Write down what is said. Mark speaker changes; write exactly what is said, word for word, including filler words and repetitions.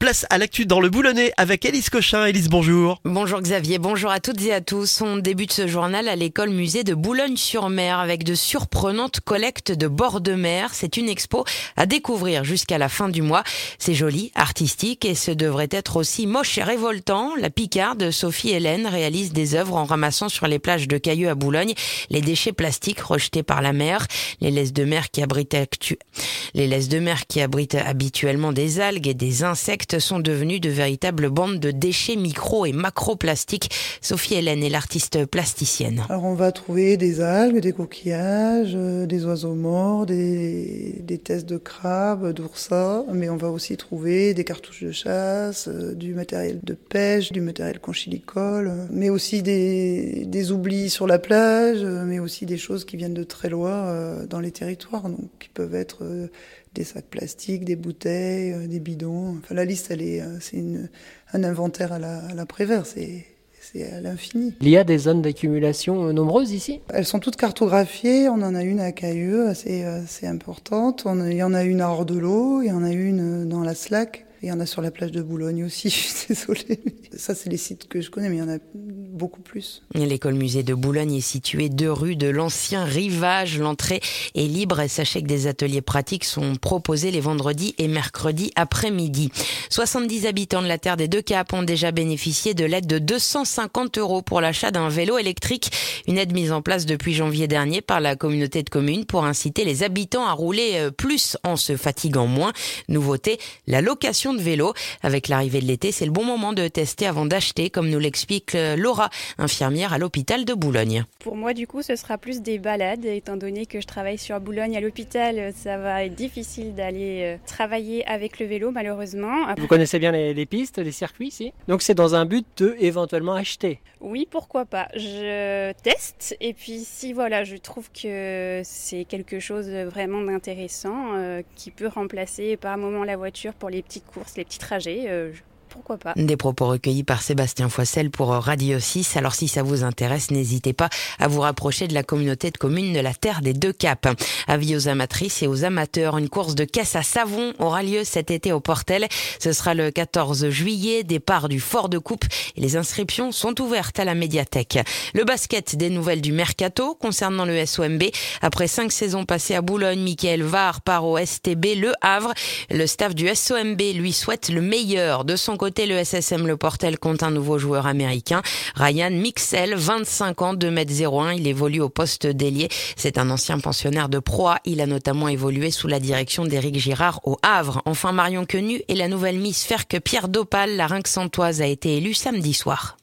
Speaker 1: Place à l'actu dans le Boulonnais avec Élise Cochin. Élise, bonjour.
Speaker 2: Bonjour Xavier, bonjour à toutes et à tous. On débute ce journal à l'école musée de Boulogne-sur-Mer avec de surprenantes collectes de bords de mer. C'est une expo à découvrir jusqu'à la fin du mois. C'est joli, artistique et ce devrait être aussi moche et révoltant. La Picarde, Sophie Hélène, réalise des œuvres en ramassant sur les plages de Cailleux à Boulogne les déchets plastiques rejetés par la mer. Les laisses de mer qui abritent, actu... les laisses de mer qui abritent habituellement des algues et des insectes sont devenues de véritables bandes de déchets micro et macroplastiques. Sophie Hélène est l'artiste plasticienne.
Speaker 3: Alors on va trouver des algues, des coquillages, euh, des oiseaux morts, des, des têtes de crabes, d'oursins, mais on va aussi trouver des cartouches de chasse, euh, du matériel de pêche, du matériel conchilicole, euh, mais aussi des, des oublis sur la plage, euh, mais aussi des choses qui viennent de très loin euh, dans les territoires, donc qui peuvent être euh, des sacs plastiques, des bouteilles, euh, des bidons. Enfin, la liste, elle est, euh, c'est une, un inventaire à la, à la Prévert, c'est, c'est à l'infini.
Speaker 4: Il y a des zones d'accumulation euh, nombreuses ici ?
Speaker 3: Elles sont toutes cartographiées. On en a une à Cailleux, assez, assez importante. On, il y en a une à Hors-de-l'eau, il y en a une dans la Slack. Il y en a sur la plage de Boulogne aussi, je suis désolée. Ça, c'est les sites que je connais, mais il y en a beaucoup plus.
Speaker 2: L'école musée de Boulogne est située deux rues de l'ancien rivage. L'entrée est libre et sachez que des ateliers pratiques sont proposés les vendredis et mercredis après-midi. soixante-dix habitants de la Terre des Deux Caps ont déjà bénéficié de l'aide de deux cent cinquante euros pour l'achat d'un vélo électrique. Une aide mise en place depuis janvier dernier par la communauté de communes pour inciter les habitants à rouler plus en se fatiguant moins. Nouveauté, la location de vélo. Avec l'arrivée de l'été, c'est le bon moment de tester avant d'acheter, comme nous l'explique Laura, infirmière à l'hôpital de Boulogne.
Speaker 5: Pour moi, du coup, ce sera plus des balades, étant donné que je travaille sur Boulogne à l'hôpital. Ça va être difficile d'aller travailler avec le vélo, malheureusement.
Speaker 4: Vous connaissez bien les, les pistes, les circuits ici ? Donc c'est dans un but de éventuellement acheter ?
Speaker 5: Oui, pourquoi pas. Je teste et puis si voilà, je trouve que c'est quelque chose vraiment d'intéressant euh, qui peut remplacer par un moment la voiture pour les petites courses, les petits trajets. Euh, Pourquoi pas.
Speaker 2: Des propos recueillis par Sébastien Foissel pour Radio six. Alors si ça vous intéresse, n'hésitez pas à vous rapprocher de la communauté de communes de la Terre des Deux Caps. Avis aux amatrices et aux amateurs, une course de caisse à savon aura lieu cet été au Portel. Ce sera le quatorze juillet, départ du Fort de Coupe et les inscriptions sont ouvertes à la médiathèque. Le basket, des nouvelles du Mercato concernant le S O M B. Après cinq saisons passées à Boulogne, Mickaël Var part au S T B Le Havre. Le staff du S O M B lui souhaite le meilleur. De son côté, le S S M Le Portel compte un nouveau joueur américain, Ryan Mixel, vingt-cinq ans, deux mètres zéro un. Il évolue au poste d'ailier. C'est un ancien pensionnaire de Pro A. Il a notamment évolué sous la direction d'Éric Girard au Havre. Enfin, Marion Quenu et la nouvelle Miss Ferque Pierre Dopal, la Rinque-Santoise, a été élue samedi soir.